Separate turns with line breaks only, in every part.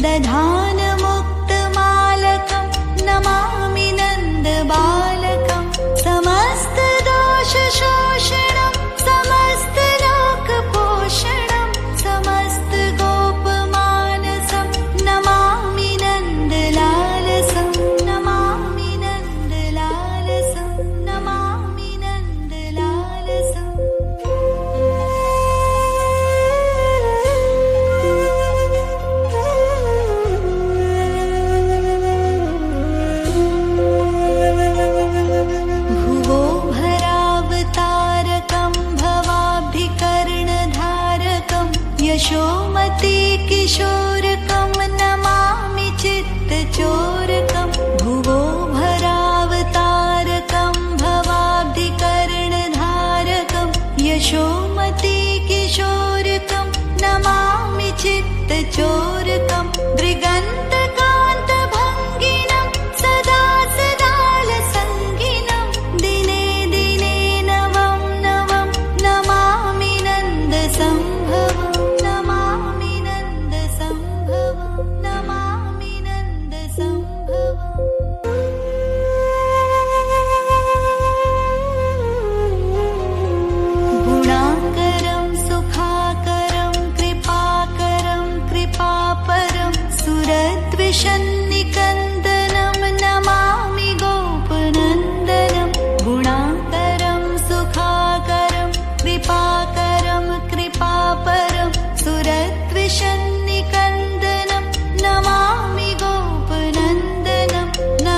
दधानमुक्तमालकं नमामि नन्दबालकं समस्तदोषशोषणं समस्तलोकपोषणं समस्तगोपमानसं नमामि नन्दलालसं नमामि नन्दलालसं नमामि नन्दलालसं भुवो भरावतारकं भवाब्धिकर्णधारकं यशोमती किशोरकं नमामि चित्तचोरकं भुवो भरावतारकं भवाब्धिकर्णधारकं यशोमती किशोरकं नमामि चित्तचोरकं मृगन्तकान्तभङ्गिनं सदा सदालसङ्गिनं दिने दिने नवं नवं नमामि नन्दसम्भवं नमामि नन्दसम्भवं नमामि नन्दसम्भवम् गुणाकरं सुखाकरं कृपाकरं कृपापरं सुरद्विषन्निकन्दनं नमामि गोपनन्दनं गुणाकरं सुखाकरं कृपाकरं कृपापरं सुरद्विषन्निकन्दनं नमामि गोपनन्दनं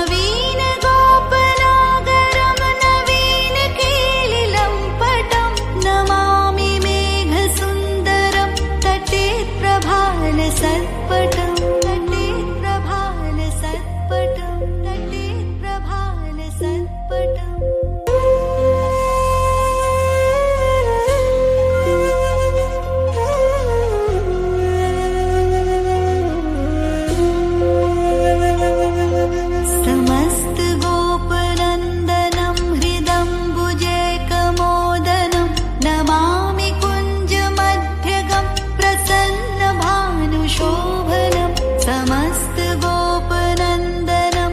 नवीनगोपनागरं नवीनकेलिलम्पटं नमामि मेघसुन्दरं तटेप्रभालसत्पटं तटेप्रभालसत्पटं तटेप्रभालसत्पटम् समस्तगोपनन्दनं हृदम्बुजैकमोदनं नमामि कुञ्जमध्यगं प्रसन्नभानुशोभनं समस्तगोपनन्दनं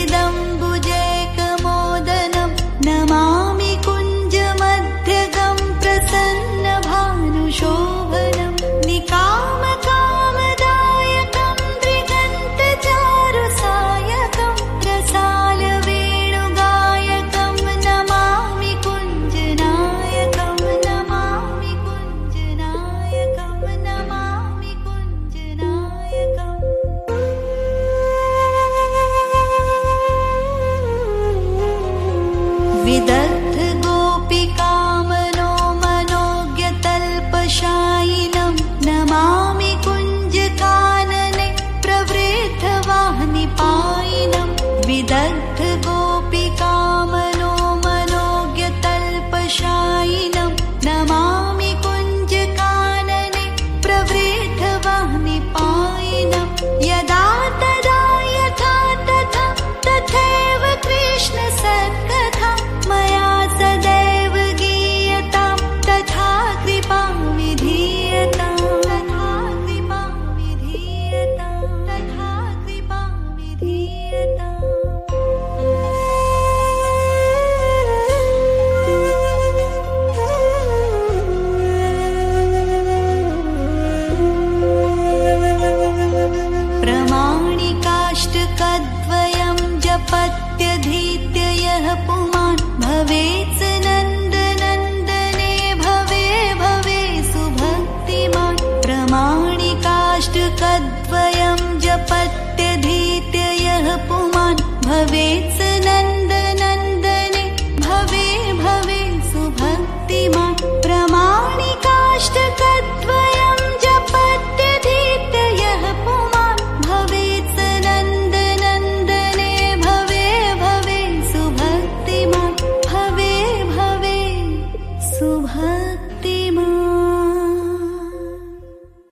हृदम्बुजैकमोदनं नमामि कुञ्जमध्यगं प्रसन्नभानुशोभनं निकामकामदायकं दृगन्तचारुसायकं रसालवेणुगायकं नमामि कुञ्जनायकं नमामि कुञ्जनायकं नमामि कुञ्जनायकम् विदग्धगोपिकामनो मनोज्ञतल्पशायिनं नमामि कुञ्जकानने प्रवृद्धवाहनिपायिनं विदग्धगोपिकामनो मनोज्ञतल्पशायिनं नमामि कुञ्जकानने प्रवृद्धवाहनिपायिनं यदा तदा यथा तथा तथैव कृष्णसत्कथा मया सदैव गीयतां तथा कृपां विधीयतां तथा कृपां विधीयतां तथा कृपां विधीयताम् प्रमाणिकाष्टकद्वयं जपत्यधीत्य यः पुमान् भवेत् नन्दनन्दने भवे भवे सुभक्तिमान् प्रमाणिकाष्टकद्वयं जपत्यधीत्य यः पुमान् भवेत्